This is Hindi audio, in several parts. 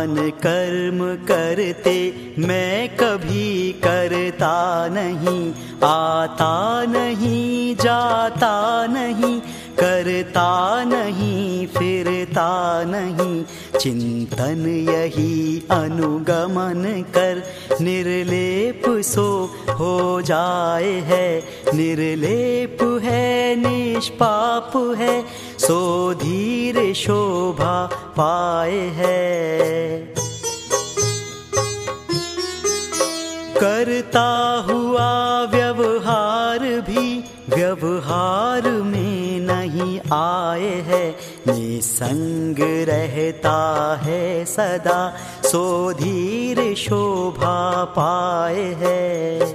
अभिमान कर्म करते मैं कभी करता नहीं, आता नहीं जाता नहीं, करता नहीं फिरता नहीं, चिंतन यही अनुगमन कर निर्लेप सो हो जाए है, निर्लेप है निष्पाप है, सो धीर शोभा पाए है। करता हुआ व्यवहार भी व्यवहार में नहीं आए है, निसंग रहता है सदा, सो धीर शोभा पाए है।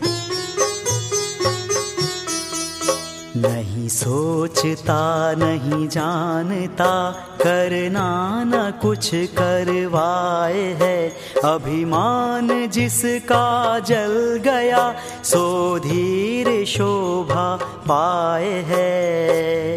नहीं सोचता नहीं जानता, करना न कुछ करवाए है, अभिमान जिसका जल गया, सो धीर शोभा पाए है।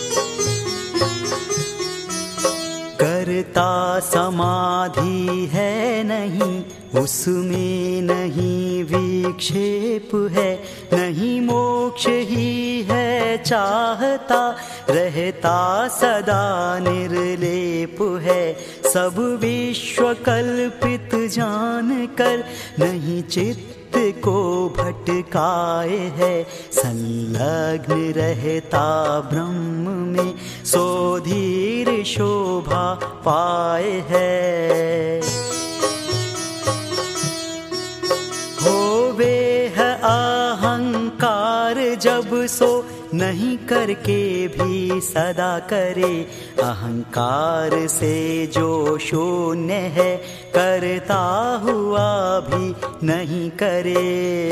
करता समाधि है नहीं, उसमें नहीं विक्षेप है, नहीं मोक्ष ही है चाहता, रहता सदा निर्लेप है, सब विश्व कल्पित जान कर नहीं चित्त को भटकाए है, संलग्न रहता ब्रह्म में, सो धीर शोभा पाए है। होवे है अहंकार जब सो नहीं करके भी सदा करे, अहंकार से जो शून्य है, करता हुआ भी नहीं करे।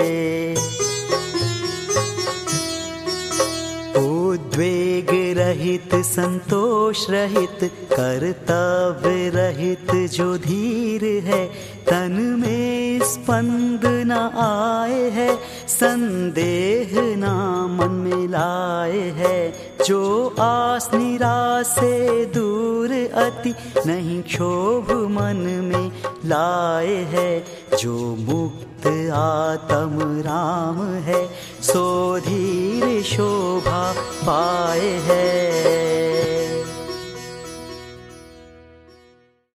उद्वेग रहित संतोष रहित, कर्तव्य रहित जो धीर है, तन में स्पंद न आए है, संदेह ना मन में लाए है, जो आस निराश से दूर अति नहीं क्षोभ मन में लाए है, जो मुक्त आत्म राम है, सो धीर शोभा पाए है।